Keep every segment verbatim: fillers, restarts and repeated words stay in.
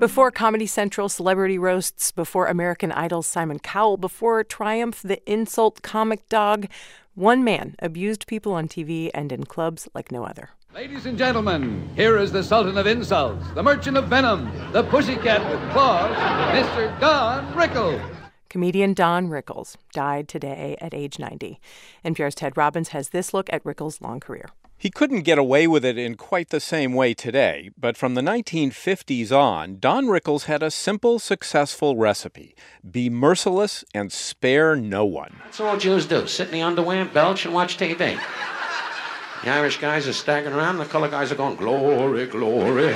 Before Comedy Central celebrity roasts, before American Idol's Simon Cowell, before Triumph the insult comic dog, one man abused people on T V and in clubs like no other. Ladies and gentlemen, here is the Sultan of Insults, the Merchant of Venom, the Pussycat with Claws, Mister Don Rickles. Comedian Don Rickles died today at age ninety. N P R's Ted Robbins has this look at Rickles' long career. He couldn't get away with it in quite the same way today, but from the nineteen fifties on, Don Rickles had a simple, successful recipe. Be merciless and spare no one. That's all Jews do. Sit in the underwear, belch, and watch T V. The Irish guys are staggering around, the color guys are going, glory, glory,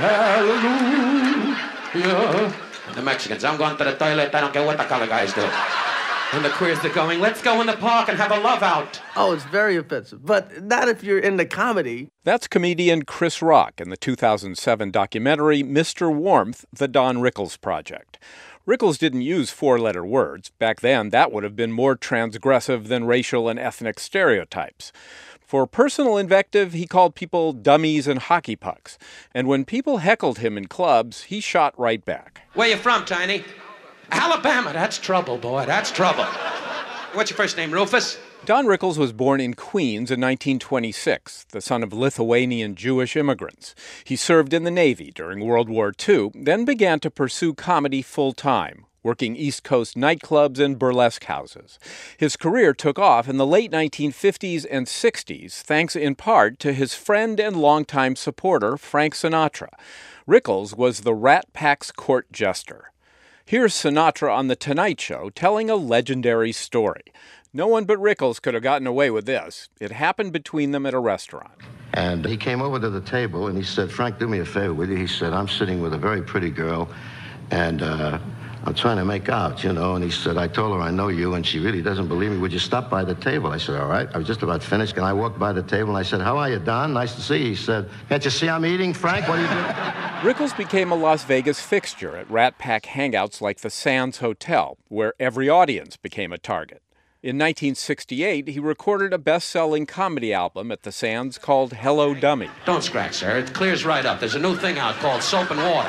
hallelujah. The Mexicans, I'm going to the toilet, I don't care what the color guys do. And the queers are going, let's go in the park and have a love out. Oh, it's very offensive, but not if you're into comedy. That's comedian Chris Rock in the two thousand seven documentary Mister Warmth, The Don Rickles Project. Rickles didn't use four-letter words. Back then, that would have been more transgressive than racial and ethnic stereotypes. For personal invective, he called people dummies and hockey pucks. And when people heckled him in clubs, he shot right back. Where you from, Tiny? Alabama. That's trouble, boy. That's trouble. What's your first name, Rufus? Don Rickles was born in Queens in nineteen twenty-six, the son of Lithuanian Jewish immigrants. He served in the Navy during World War Two, then began to pursue comedy full-time, working East Coast nightclubs and burlesque houses. His career took off in the late nineteen fifties and sixties, thanks in part to his friend and longtime supporter, Frank Sinatra. Rickles was the Rat Pack's court jester. Here's Sinatra on The Tonight Show telling a legendary story. No one but Rickles could have gotten away with this. It happened between them at a restaurant. And he came over to the table and he said, Frank, do me a favor, will you? He said, I'm sitting with a very pretty girl and uh, I'm trying to make out, you know. And he said, I told her I know you and she really doesn't believe me. Would you stop by the table? I said, all right. I was just about finished. And I walked by the table and I said, how are you, Don? Nice to see you. He said, can't you see I'm eating, Frank? What are you doing? Rickles became a Las Vegas fixture at Rat Pack hangouts like the Sands Hotel, where every audience became a target. In nineteen sixty-eight, he recorded a best-selling comedy album at the Sands called Hello, Dummy. Don't scratch, sir. It clears right up. There's a new thing out called soap and water.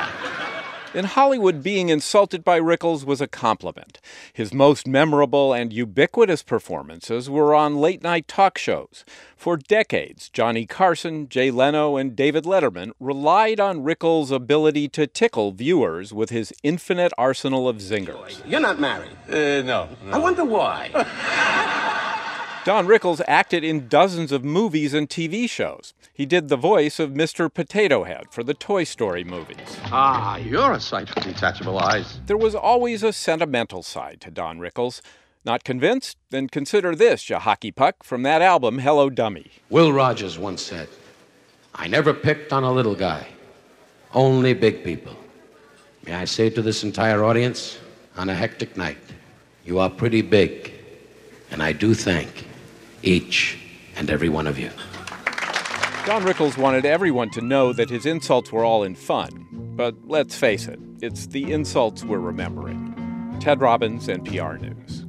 In Hollywood, being insulted by Rickles was a compliment. His most memorable and ubiquitous performances were on late-night talk shows. For decades, Johnny Carson, Jay Leno, and David Letterman relied on Rickles' ability to tickle viewers with his infinite arsenal of zingers. You're not married? Uh, no, no. I wonder why. Don Rickles acted in dozens of movies and T V shows. He did the voice of Mister Potato Head for the Toy Story movies. Ah, you're a sight for detachable eyes. There was always a sentimental side to Don Rickles. Not convinced? Then consider this, ya hockey puck, from that album, Hello, Dummy. Will Rogers once said, I never picked on a little guy, only big people. May I say to this entire audience, on a hectic night, you are pretty big, and I do thank each and every one of you. Don Rickles wanted everyone to know that his insults were all in fun. But let's face it, it's the insults we're remembering. Ted Robbins, N P R News.